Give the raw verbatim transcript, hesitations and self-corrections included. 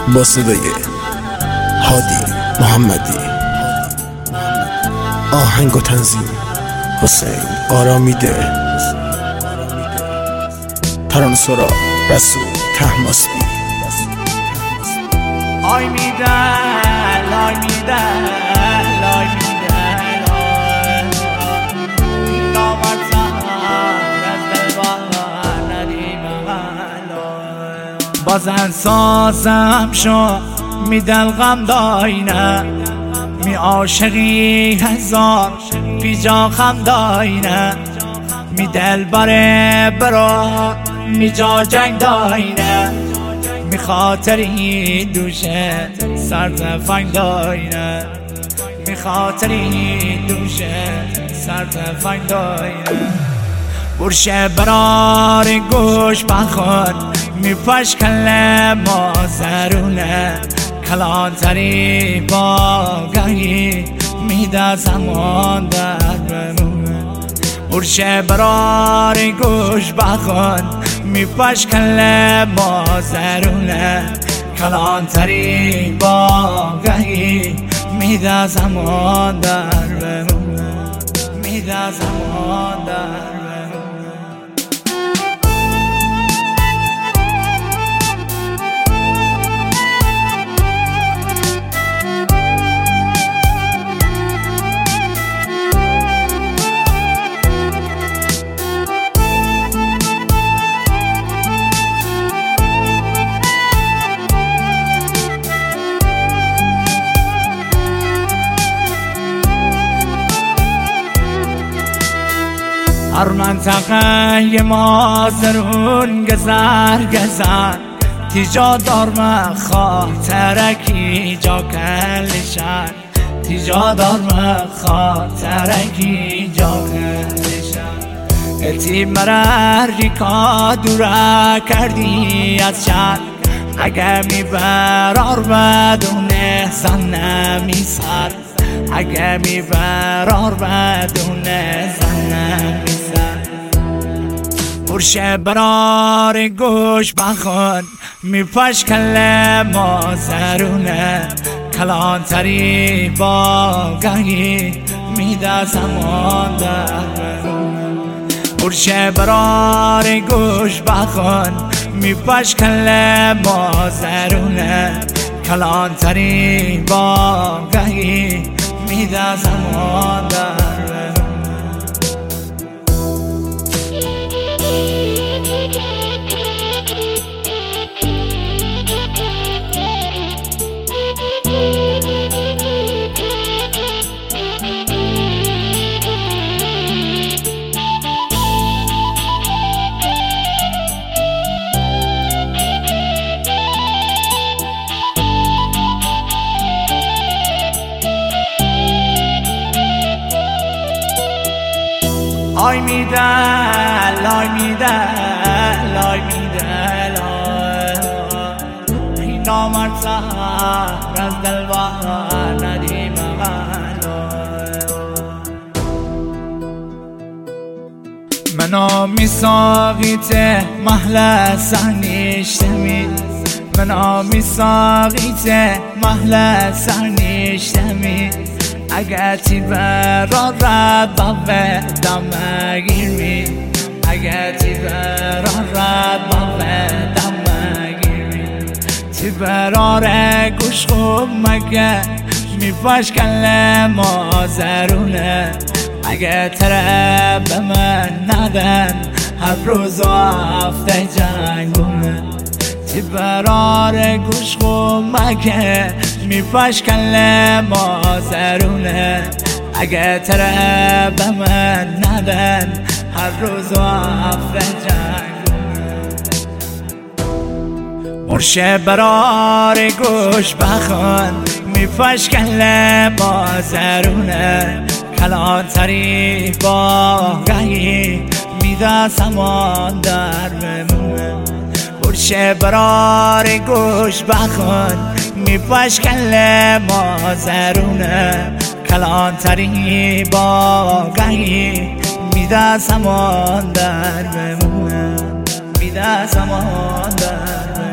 با صدای هادی محمدی، آهنگ و تنظیم حسین آرامیده، ترانسورا رسول طهماسبی. آی میده لای میده لای میده این نامرزم از دلبر ندیم بازن سازم شو می دلغم داینه می عاشقی هزار بیجا خم داینه می دلبر برا می جا جنگ داینه می خاطری دوشه سر تفنگ داینه می خاطری دوشه سر تفنگ داینه برشه برار گوش بخون می پشکل مازرونه کلانتری باگهی میده زمان در بمونه برشه برار گوش بخون می پشکل مازرونه کلانتری باگهی میده زمان در بمونه میده زمان در بمونه. هر منطقه ما زرون گذر گذر تیجا دارم خاطرکی جا کلشن تیجا دارم خاطرکی جا کلشن اتی مرری کا دورا کردی از شد اگه می برار بدون زن نمی سر اگه می برار بدون زن نمی سر برشه برار گوش بخون می پشکل مازرونه کلانتری باگهی میده زمان در بمونه برشه برار گوش بخون می پشکل مازرونه کلانتری باگهی میده زمان در بمونه. آی میده لای میده لای میده لای این نامرد سهر از دلبر ندیم منو میساقیت محل سرنیشتمی منو میساقیت محل سرنیشتمی اگه تی برا رد باوه دمگیر می اگه تی برا رد باوه دمگیر می تی برا ره گوش خوب مگه می پشکل مازرونه اگه تره به من ندن هر روز و هفته جنگونه تی برار گوش خوب مگه می پشکل مازرونه اگه تره به من ندن هر روز و هفته جنگونه مرشه برار گوش بخون می پشکل مازرونه کلانتری باگهی میده زمان در بمونه برشه برار گوش بخون می پشکل مازرونه کلانتری باگهی میده زمان در بمونه میده زمان در بمونه.